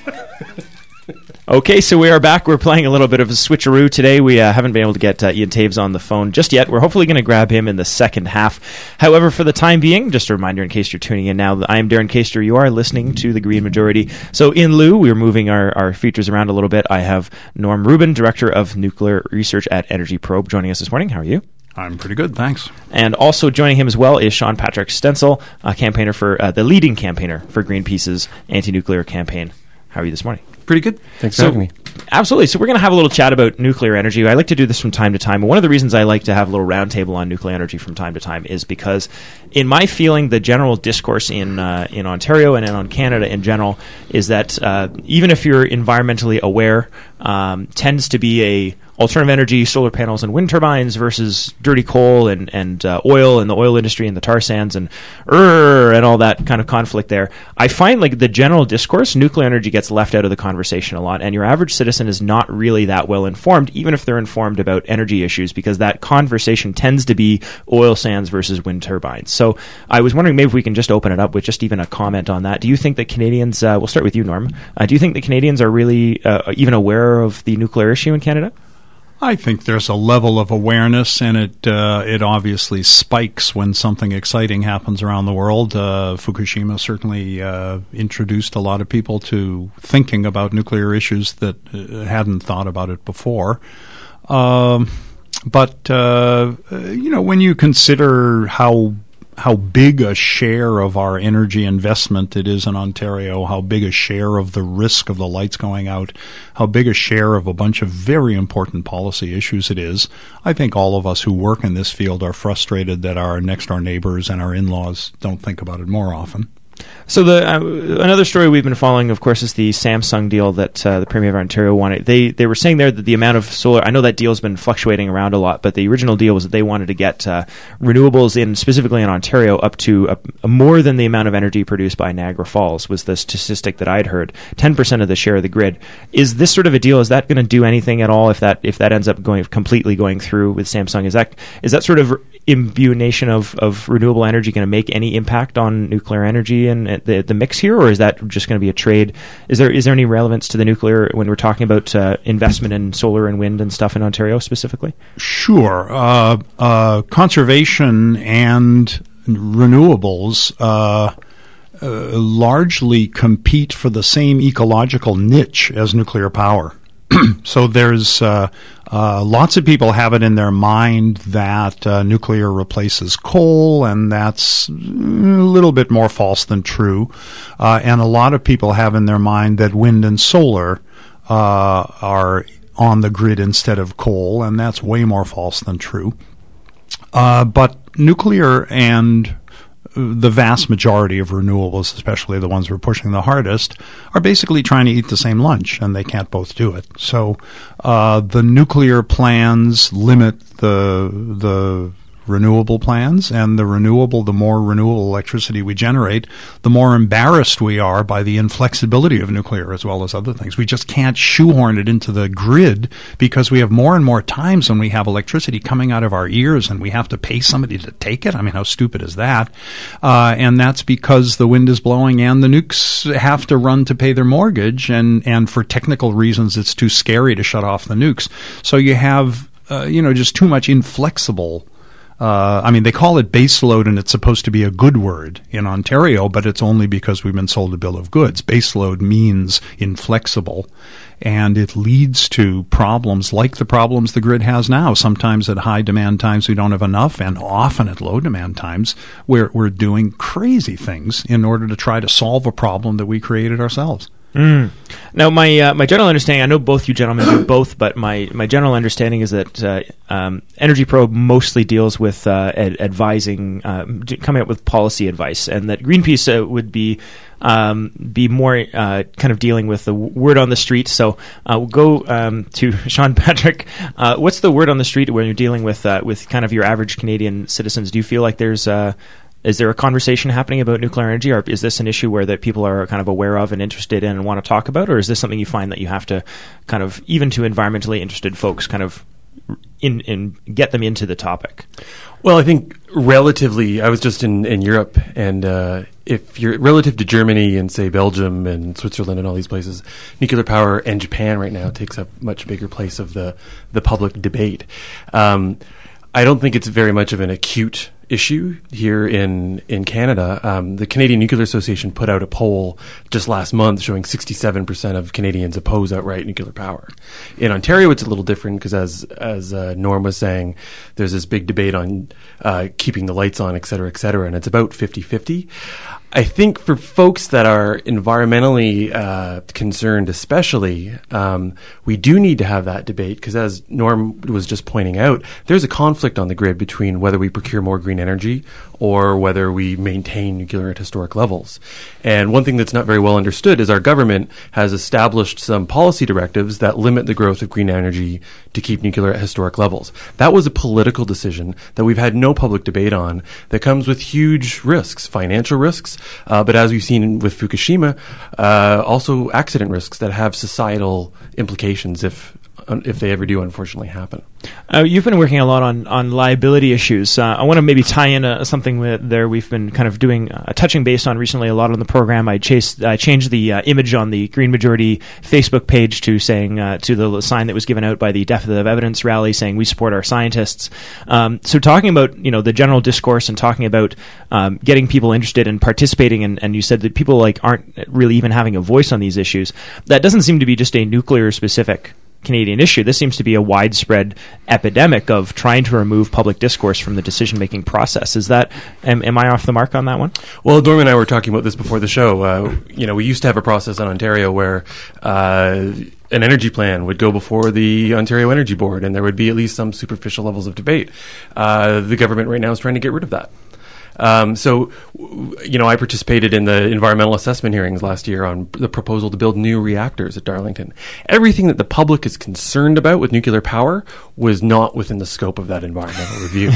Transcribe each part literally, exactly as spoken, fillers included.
Okay, so we are back. We're playing a little bit of a switcheroo today. We uh, haven't been able to get uh, Ian Taves on the phone just yet. We're hopefully going to grab him in the second half. However, for the time being, just a reminder in case you're tuning in now, I am Darren Caster. You are listening to The Green Majority. So in lieu, we're moving our, our features around a little bit. I have Norm Rubin, Director of Nuclear Research at Energy Probe, joining us this morning. How are you? I'm pretty good, thanks. And also joining him as well is Sean Patrick Stenzel, a campaigner for uh, the leading campaigner for Greenpeace's anti-nuclear campaign. How are you this morning? Pretty good. Thanks so, for having me. Absolutely. So we're going to have a little chat about nuclear energy. I like to do this from time to time. And one of the reasons I like to have a little roundtable on nuclear energy from time to time is because, in my feeling, the general discourse in uh, in Ontario and on Canada in general is that uh, even if you're environmentally aware, um, tends to be a alternative energy, solar panels and wind turbines versus dirty coal and, and uh, oil and the oil industry and the tar sands and er, and all that kind of conflict there. I find like the general discourse, nuclear energy gets left out of the conversation a lot, and your average citizen is not really that well informed, even if they're informed about energy issues, because that conversation tends to be oil sands versus wind turbines. So I was wondering maybe if we can just open it up with just even a comment on that. Do you think that Canadians, uh, we'll start with you, Norm, uh, do you think that Canadians are really uh, even aware of the nuclear issue in Canada? I think there's a level of awareness, and it uh, it obviously spikes when something exciting happens around the world. Uh, Fukushima certainly uh, introduced a lot of people to thinking about nuclear issues that uh, hadn't thought about it before. Um, but, uh, you know, when you consider how how big a share of our energy investment it is in Ontario, how big a share of the risk of the lights going out, how big a share of a bunch of very important policy issues it is, I think all of us who work in this field are frustrated that our next-door neighbors and our in-laws don't think about it more often. So the uh, another story we've been following, of course, is the Samsung deal that uh, the Premier of Ontario wanted. They they were saying there that the amount of solar, I know that deal's been fluctuating around a lot, but the original deal was that they wanted to get uh, renewables in, specifically in Ontario, up to a, a more than the amount of energy produced by Niagara Falls, was the statistic that I'd heard, ten percent of the share of the grid. Is this sort of a deal, is that going to do anything at all if that if that ends up going completely going through with Samsung? Is that is that sort of imbuation of, of renewable energy going to make any impact on nuclear energy and the the mix here, or is that just going to be a trade? Is there is there any relevance to the nuclear when we're talking about uh, investment in solar and wind and stuff in Ontario specifically? Sure. Uh, uh, conservation and renewables uh, uh, largely compete for the same ecological niche as nuclear power. So there's uh, uh, lots of people have it in their mind that uh, nuclear replaces coal, and that's a little bit more false than true. Uh, and a lot of people have in their mind that wind and solar uh, are on the grid instead of coal, and that's way more false than true. Uh, but nuclear and the vast majority of renewables, especially the ones we're pushing the hardest, are basically trying to eat the same lunch, and they can't both do it. So uh, the nuclear plans limit the the renewable plans, and the renewable, the more renewable electricity we generate, the more embarrassed we are by the inflexibility of nuclear as well as other things. We just can't shoehorn it into the grid because we have more and more times when we have electricity coming out of our ears and we have to pay somebody to take it. I mean, how stupid is that? Uh, and that's because the wind is blowing and the nukes have to run to pay their mortgage, and, and for technical reasons it's too scary to shut off the nukes. So you have, uh, you know, just too much inflexible Uh, I mean, they call it baseload, and it's supposed to be a good word in Ontario, but it's only because we've been sold a bill of goods. Baseload means inflexible, and it leads to problems like the problems the grid has now. Sometimes at high demand times we don't have enough, and often at low demand times we're, we're doing crazy things in order to try to solve a problem that we created ourselves. Mm. Now, my uh, my general understanding, I know both you gentlemen do both, but my, my general understanding is that uh, um, Energy Probe mostly deals with uh, ad- advising, uh, coming up with policy advice, and that Greenpeace uh, would be um, be more uh, kind of dealing with the word on the street. So uh, we'll go um, to Sean Patrick. Uh, what's the word on the street when you're dealing with uh, with kind of your average Canadian citizens? Do you feel like there's uh, Is there a conversation happening about nuclear energy, or is this an issue where that people are kind of aware of and interested in and want to talk about, or is this something you find that you have to kind of, even to environmentally interested folks, kind of in, in get them into the topic? Well, I think relatively, I was just in, in Europe, and uh, if you're relative to Germany and, say, Belgium and Switzerland and all these places, nuclear power and Japan right now takes up much bigger place of the, the public debate. Um, I don't think it's very much of an acute issue here in in Canada. Um, the Canadian Nuclear Association put out a poll just last month showing sixty-seven percent of Canadians oppose outright nuclear power. In Ontario, it's a little different because, as as uh, Norm was saying, there's this big debate on uh, keeping the lights on, et cetera, et cetera, and it's about fifty-fifty. I think for folks that are environmentally uh, concerned especially, um, we do need to have that debate because, as Norm was just pointing out, there's a conflict on the grid between whether we procure more green energy or whether we maintain nuclear at historic levels. And one thing that's not very well understood is our government has established some policy directives that limit the growth of green energy to keep nuclear at historic levels. That was a political decision that we've had no public debate on that comes with huge risks, financial risks, Uh, but as we've seen with Fukushima, uh, also accident risks that have societal implications if if they ever do unfortunately happen. Uh, you've been working a lot on, on liability issues. Uh, I want to maybe tie in a, something with there we've been kind of doing a uh, touching base on recently a lot on the program. I chased, I changed the uh, image on the Green Majority Facebook page to saying uh, to the sign that was given out by the Deficit of Evidence rally saying we support our scientists. Um, so talking about you know the general discourse and talking about um, getting people interested in participating, and, and you said that people like aren't really even having a voice on these issues. That doesn't seem to be just a nuclear specific Canadian issue. This seems to be a widespread epidemic of trying to remove public discourse from the decision-making process. Is that, am, am I off the mark on that one? Well, Norm and I were talking about this before the show. Uh, you know, we used to have a process in Ontario where uh, an energy plan would go before the Ontario Energy Board, and there would be at least some superficial levels of debate. Uh, the government right now is trying to get rid of that. Um, so, you know, I participated in the environmental assessment hearings last year on the proposal to build new reactors at Darlington. Everything that the public is concerned about with nuclear power was not within the scope of that environmental review.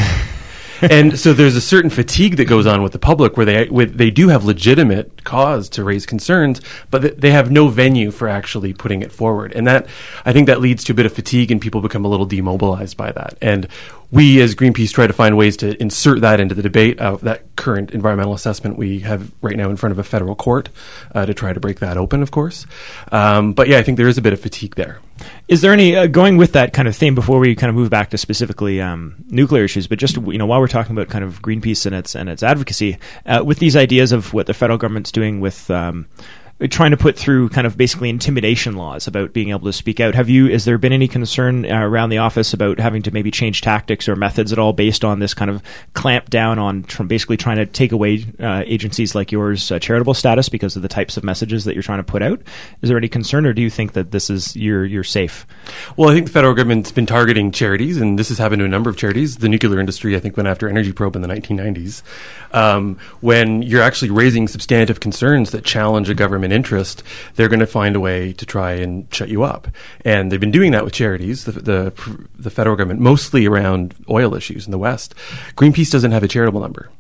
And so there's a certain fatigue that goes on with the public where they with, they do have legitimate cause to raise concerns, but th- they have no venue for actually putting it forward. And that, I think that leads to a bit of fatigue and people become a little demobilized by that. And we as Greenpeace try to find ways to insert that into the debate of that current environmental assessment we have right now in front of a federal court uh, to try to break that open, of course. Um, but yeah, I think there is a bit of fatigue there. Is there any, uh, going with that kind of theme before we kind of move back to specifically um, nuclear issues, but just, you know, while we're talking about kind of Greenpeace and its and its advocacy, uh, with these ideas of what the federal government's doing with um, trying to put through kind of basically intimidation laws about being able to speak out, have you, has there been any concern uh, around the office about having to maybe change tactics or methods at all based on this kind of clamp down on tr- basically trying to take away uh, agencies like yours uh, charitable status because of the types of messages that you're trying to put out? Is there any concern, or do you think that this is, you're, you're safe? Well, I think the federal government's been targeting charities, and this has happened to a number of charities. The nuclear industry, I think, went after Energy Probe in the nineteen nineties. Um, when you're actually raising substantive concerns that challenge a government interest, they're going to find a way to try and shut you up. And they've been doing that with charities, the, the, the federal government, mostly around oil issues in the West. Greenpeace doesn't have a charitable number.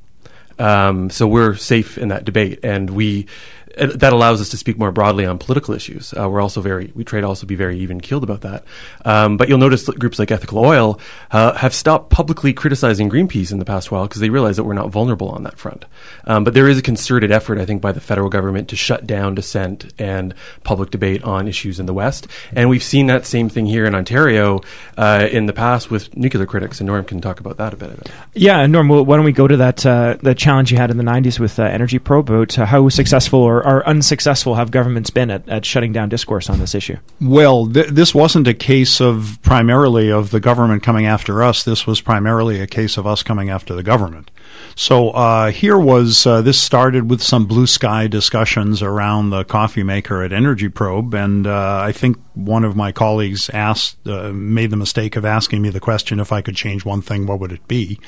Um, so we're safe in that debate, and we that allows us to speak more broadly on political issues. Uh, we're also very we try to also be very even keeled about that. Um, but you'll notice that groups like Ethical Oil uh, have stopped publicly criticizing Greenpeace in the past while because they realize that we're not vulnerable on that front. Um, but there is a concerted effort, I think, by the federal government to shut down dissent and public debate on issues in the West, and we've seen that same thing here in Ontario uh, in the past with nuclear critics. And Norm can talk about that a bit. A bit. Yeah, Norm. Well, why don't we go to that uh, the challenge you had in the nineties with uh, Energy Probe about uh, how successful or, or unsuccessful have governments been at, at shutting down discourse on this issue? Well, th- this wasn't a case of primarily of the government coming after us. This was primarily a case of us coming after the government. So uh, here was, uh, this started with some blue sky discussions around the coffee maker at Energy Probe, and uh, I think one of my colleagues asked, uh, made the mistake of asking me the question, if I could change one thing, what would it be?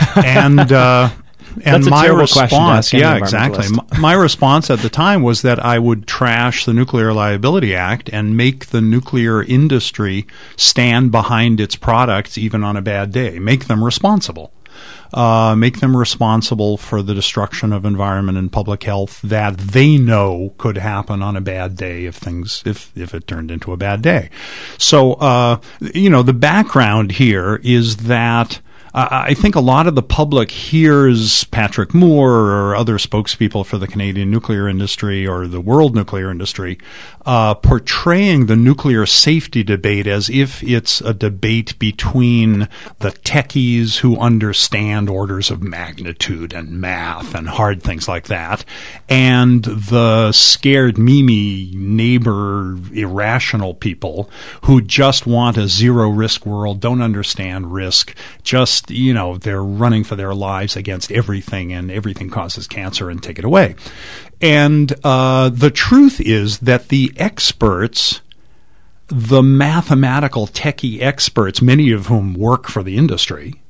and uh, and That's my a response, yeah, exactly. My response at the time was that I would trash the Nuclear Liability Act and make the nuclear industry stand behind its products even on a bad day, make them responsible. uh, make them responsible for the destruction of environment and public health that they know could happen on a bad day if things, if, if it turned into a bad day. So, uh, you know, the background here is that I think a lot of the public hears Patrick Moore or other spokespeople for the Canadian nuclear industry or the world nuclear industry uh, portraying the nuclear safety debate as if it's a debate between the techies who understand orders of magnitude and math and hard things like that and the scared Mimi neighbor irrational people who just want a zero risk world, don't understand risk, just you know, they're running for their lives against everything, and everything causes cancer, and take it away. And uh, the truth is that the experts, the mathematical techie experts, many of whom work for the industry,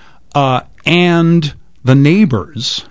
uh, and the neighbors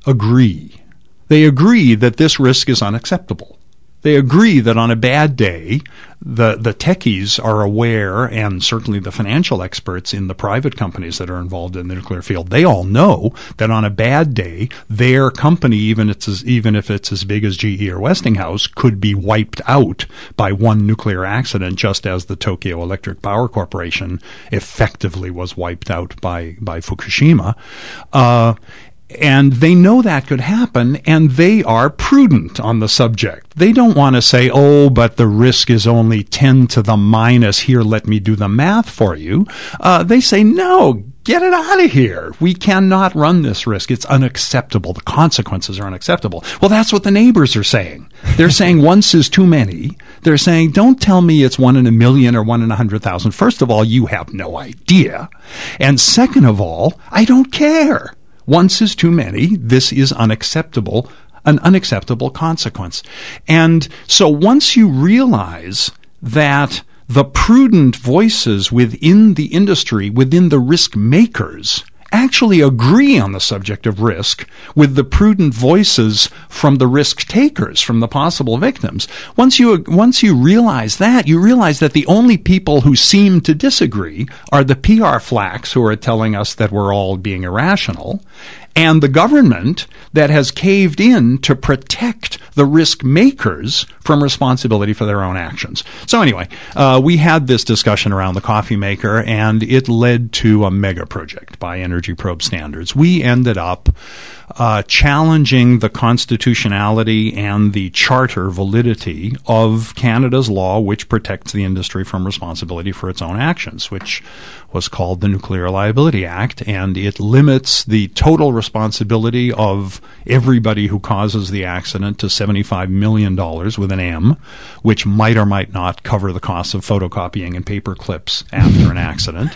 agree. They agree that this risk is unacceptable. They agree that on a bad day, the, the techies are aware, and certainly the financial experts in the private companies that are involved in the nuclear field, they all know that on a bad day, their company, even, it's as, even if it's as big as G E or Westinghouse, could be wiped out by one nuclear accident, just as the Tokyo Electric Power Corporation effectively was wiped out by, by Fukushima. Uh, And they know that could happen, and they are prudent on the subject. They don't want to say, oh, but the risk is only ten to the minus. Here, let me do the math for you. Uh, they say, no, get it out of here. We cannot run this risk. It's unacceptable. The consequences are unacceptable. Well, that's what the neighbors are saying. They're saying once is too many. They're saying, don't tell me it's one in a million or one in a hundred thousand. First of all, you have no idea. And second of all, I don't care. Once is too many. This is unacceptable, an unacceptable consequence. And so once you realize that the prudent voices within the industry, within the risk makers, actually agree on the subject of risk with the prudent voices from the risk takers, from the possible victims. Once you once you realize that, you realize that the only people who seem to disagree are the P R flacks who are telling us that we're all being irrational, and the government that has caved in to protect the risk makers from responsibility for their own actions. So anyway, uh, we had this discussion around the coffee maker, and it led to a mega project by Energy Probe Standards. We ended up uh, challenging the constitutionality and the charter validity of Canada's law, which protects the industry from responsibility for its own actions, which was called the Nuclear Liability Act, and it limits the total responsibility of everybody who causes the accident to seventy-five million dollars with an M, which might or might not cover the costs of photocopying and paper clips after an accident.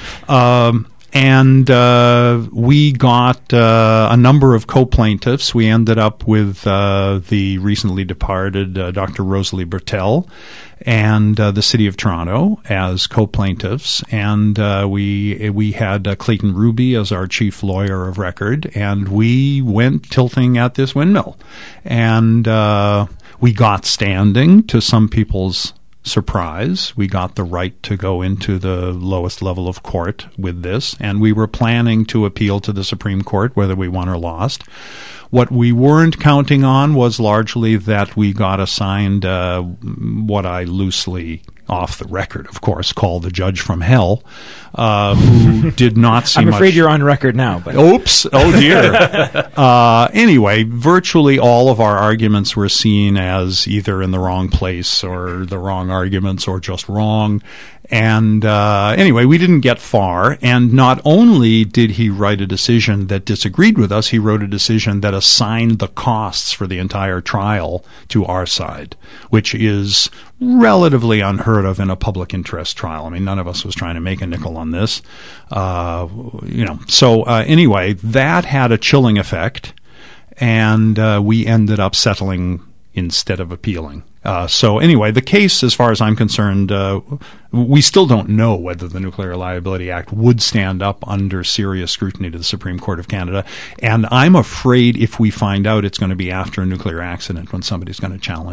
Um, And uh, we got uh, a number of co-plaintiffs. We ended up with uh, the recently departed uh, Doctor Rosalie Bertel and uh, the City of Toronto as co-plaintiffs. And uh, we we had uh, Clayton Ruby as our chief lawyer of record. And we went tilting at this windmill. And uh, we got standing, to some people's surprise. We got the right to go into the lowest level of court with this, and we were planning to appeal to the Supreme Court whether we won or lost. What we weren't counting on was largely that we got assigned uh, what I loosely, off the record, of course, call the judge from hell, uh, who did not see I'm much. afraid you're on record now. But Oops. Oh, dear. uh, anyway, virtually all of our arguments were seen as either in the wrong place or the wrong arguments or just wrong. And uh, anyway, we didn't get far. And not only did he write a decision that disagreed with us, he wrote a decision that assigned the costs for the entire trial to our side, which is relatively unheard of in a public interest trial. I mean, none of us was trying to make a nickel on this. Uh, you know, so uh, anyway, that had a chilling effect, and uh, we ended up settling instead of appealing. Uh, so anyway, the case, as far as I'm concerned, uh, we still don't know whether the Nuclear Liability Act would stand up under serious scrutiny to the Supreme Court of Canada. And I'm afraid if we find out, it's going to be after a nuclear accident when somebody's going to challenge it.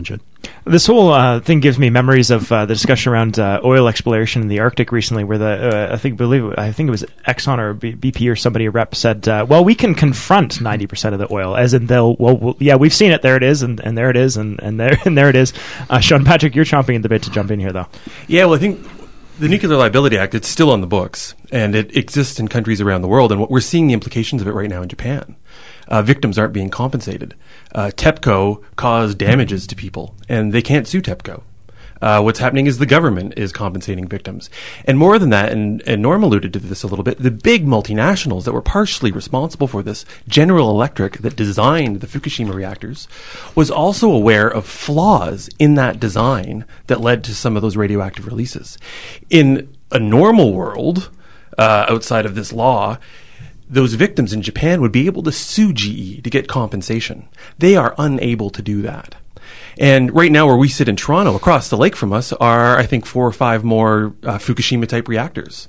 This whole uh, thing gives me memories of uh, the discussion around uh, oil exploration in the Arctic recently, where the uh, I think believe it, I think it was Exxon or B P or somebody a rep said, uh, "Well, we can confront ninety percent of the oil, as in they'll well, well, yeah, we've seen it. There it is, and, and there it is, and, and there and there it is." Uh, Sean Patrick, you're chomping at the bit to jump in here, though. Yeah, well, I think the Nuclear Liability Act, it's still on the books, and it exists in countries around the world, and what we're seeing the implications of it right now in Japan. Uh, victims aren't being compensated. Uh, TEPCO caused damages to people, and they can't sue TEPCO. Uh, what's happening is the government is compensating victims. And more than that, and, and Norm alluded to this a little bit, the big multinationals that were partially responsible for this, General Electric, that designed the Fukushima reactors, was also aware of flaws in that design that led to some of those radioactive releases. In a normal world, uh, outside of this law, those victims in Japan would be able to sue G E to get compensation. They are unable to do that. And right now where we sit in Toronto, across the lake from us, are, I think, four or five more uh, Fukushima-type reactors.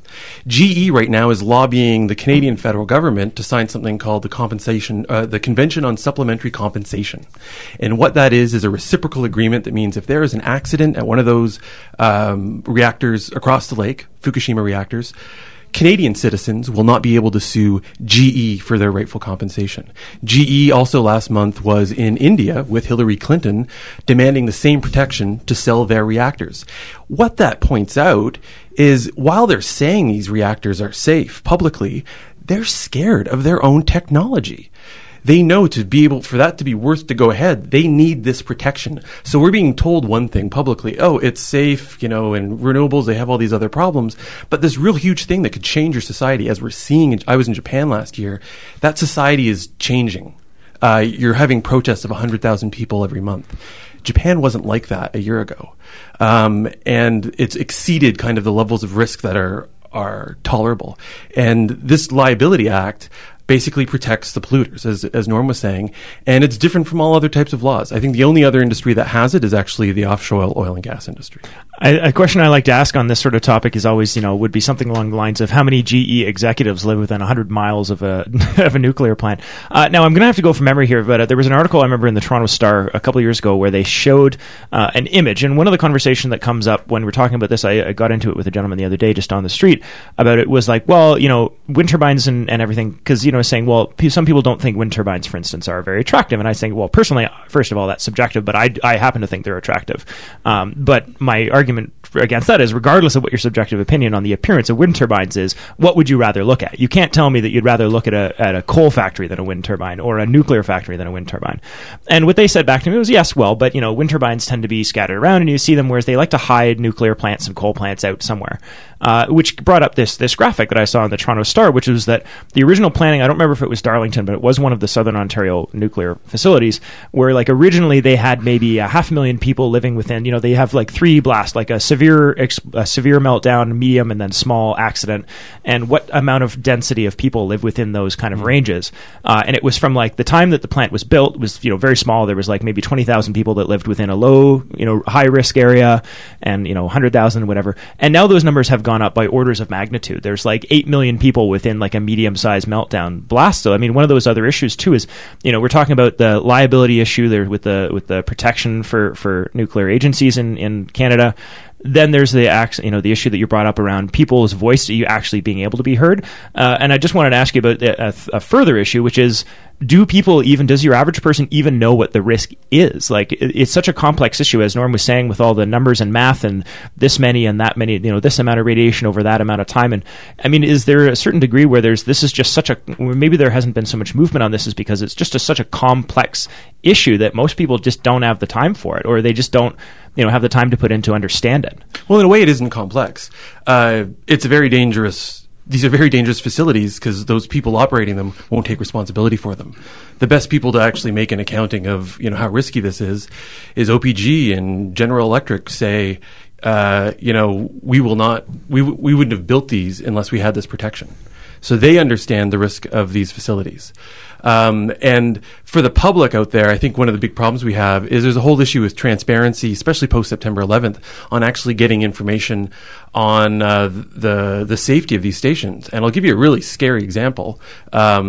G E right now is lobbying the Canadian federal government to sign something called the compensation, uh, the Convention on Supplementary Compensation. And what that is, is a reciprocal agreement that means if there is an accident at one of those um, reactors across the lake, Fukushima reactors, Canadian citizens will not be able to sue G E for their rightful compensation. G E also last month was in India with Hillary Clinton demanding the same protection to sell their reactors. What that points out is while they're saying these reactors are safe publicly, they're scared of their own technology. They know to be able, for that to be worth to go ahead, they need this protection. So we're being told one thing publicly, oh, it's safe, you know, and renewables, they have all these other problems. But this real huge thing that could change your society, as we're seeing, I was in Japan last year, that society is changing. Uh, you're having protests of one hundred thousand people every month. Japan wasn't like that a year ago. Um, and it's exceeded kind of the levels of risk that are, are tolerable. And this Liability Act basically protects the polluters, as, as Norm was saying, and it's different from all other types of laws. I think the only other industry that has it is actually the offshore oil and gas industry. I, a question I like to ask on this sort of topic is always, you know, would be something along the lines of how many G E executives live within one hundred miles of a of a nuclear plant. Uh, now, I'm going to have to go from memory here, but uh, there was an article I remember in the Toronto Star a couple of years ago where they showed uh, an image, and one of the conversation that comes up when we're talking about this, I, I got into it with a gentleman the other day just on the street about it, was like, well, you know, wind turbines and, and everything, because, you know, saying, well, p- some people don't think wind turbines, for instance, are very attractive, and I think, well, personally, first of all, that's subjective, but I, I happen to think they're attractive. Um, but my argument against that is, regardless of what your subjective opinion on the appearance of wind turbines is, what would you rather look at? You can't tell me that you'd rather look at a at a coal factory than a wind turbine, or a nuclear factory than a wind turbine. And what they said back to me was, yes, well, but, you know, wind turbines tend to be scattered around, and you see them, whereas they like to hide nuclear plants and coal plants out somewhere. Uh, which brought up this this graphic that I saw in the Toronto Star, which was that the original planning, I don't remember if it was Darlington, but it was one of the Southern Ontario nuclear facilities, where, like, originally they had maybe a half a million people living within, you know, they have like three blasts, like a severe a severe meltdown, medium, and then small accident, and what amount of density of people live within those kind of ranges. Uh, and it was from, like, the time that the plant was built was, you know, very small. There was like maybe twenty thousand people that lived within a low, you know, high risk area, and, you know, one hundred thousand, whatever. And now those numbers have gone up by orders of magnitude. There's like eight million people within like a medium sized meltdown blast. So, I mean, one of those other issues too is, you know, we're talking about the liability issue there with the, with the protection for, for nuclear agencies in, in Canada. Then there's the you know the issue that you brought up around people's voice, you actually being able to be heard. Uh, and I just wanted to ask you about a, a further issue, which is, do people even, does your average person even know what the risk is? Like, it, it's such a complex issue, as Norm was saying, with all the numbers and math and this many and that many, you know, this amount of radiation over that amount of time. And I mean, is there a certain degree where there's, this is just such a, maybe there hasn't been so much movement on this is because it's just a, such a complex issue that most people just don't have the time for it, or they just don't, you know, have the time to put in to understand it. Well, in a way, it isn't complex. Uh, it's a very dangerous These are very dangerous facilities because those people operating them won't take responsibility for them. The best people to actually make an accounting of, you know, how risky this is, is O P G and General Electric say, uh, you know, we will not, we we wouldn't have built these unless we had this protection. So they understand the risk of these facilities. Um, and for the public out there, I think one of the big problems we have is there's a whole issue with transparency, especially post September eleventh, on actually getting information on uh, the the safety of these stations. And I'll give you a really scary example. Um,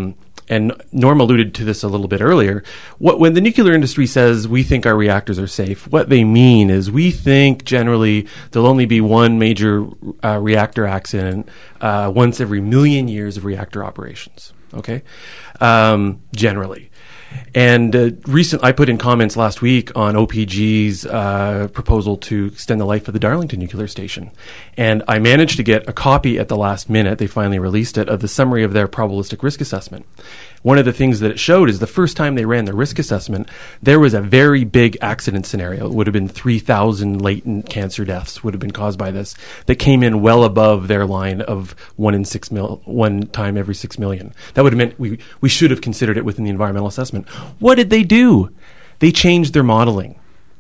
and Norm alluded to this a little bit earlier, what, when the nuclear industry says we think our reactors are safe, what they mean is we think generally there'll only be one major uh, reactor accident uh, once every million years of reactor operations, okay? Um, generally. And uh, recent, I put in comments last week on O P G's uh, proposal to extend the life of the Darlington nuclear station. And I managed to get a copy at the last minute, they finally released it, of the summary of their probabilistic risk assessment. One of the things that it showed is the first time they ran the risk assessment, there was a very big accident scenario. It would have been three thousand latent cancer deaths would have been caused by this that came in well above their line of one in six mil, one time every six million. That would have meant we, we should have considered it within the environmental assessment. What did they do? They changed their modeling.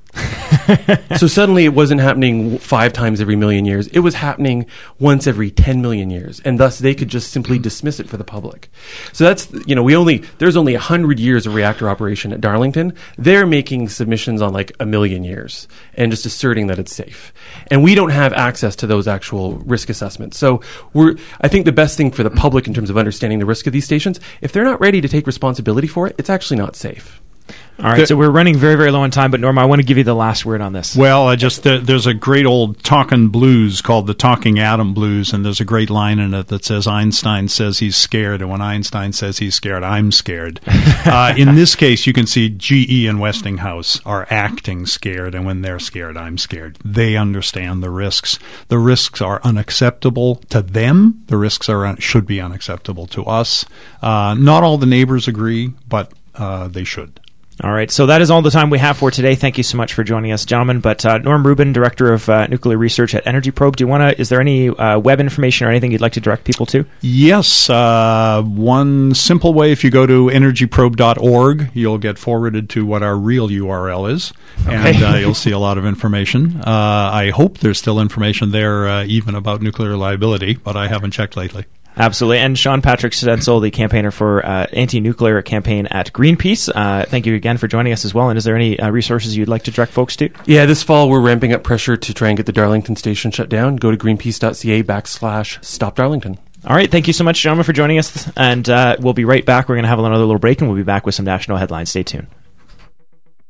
So suddenly it wasn't happening five times every million years. It was happening once every ten million years. And thus they could just simply dismiss it for the public. So that's, you know, we only, there's only one hundred years of reactor operation at Darlington. They're making submissions on like a million years and just asserting that it's safe. And we don't have access to those actual risk assessments. So we're, I think the best thing for the public in terms of understanding the risk of these stations, if they're not ready to take responsibility for it, it's actually not safe. All right, so we're running very, very low on time, but Norma, I want to give you the last word on this. Well, I just uh, there's a great old talking blues called the Talking Atom Blues, and there's a great line in it that says Einstein says he's scared, and when Einstein says he's scared, I'm scared. uh, in this case, you can see G E and Westinghouse are acting scared, and when they're scared, I'm scared. They understand the risks. The risks are unacceptable to them. The risks are un- should be unacceptable to us. Uh, not all the neighbors agree, but uh, they should. All right, so that is all the time we have for today. Thank you so much for joining us, gentlemen. But uh, Norm Rubin, Director of uh, Nuclear Research at Energy Probe, do you want to? Is there any uh, web information or anything you'd like to direct people to? Yes, uh, one simple way: if you go to energy probe dot org, you'll get forwarded to what our real U R L is, okay. and uh, you'll see a lot of information. Uh, I hope there's still information there, uh, even about nuclear liability, but I haven't checked lately. Absolutely. And Sean Patrick Stenzel, the campaigner for uh, anti-nuclear campaign at Greenpeace. Uh, thank you again for joining us as well. And is there any uh, resources you'd like to direct folks to? Yeah, this fall we're ramping up pressure to try and get the Darlington station shut down. Go to greenpeace.ca backslash stop Darlington. All right. Thank you so much, gentlemen, for joining us. And uh, we'll be right back. We're going to have another little break, and we'll be back with some national headlines. Stay tuned.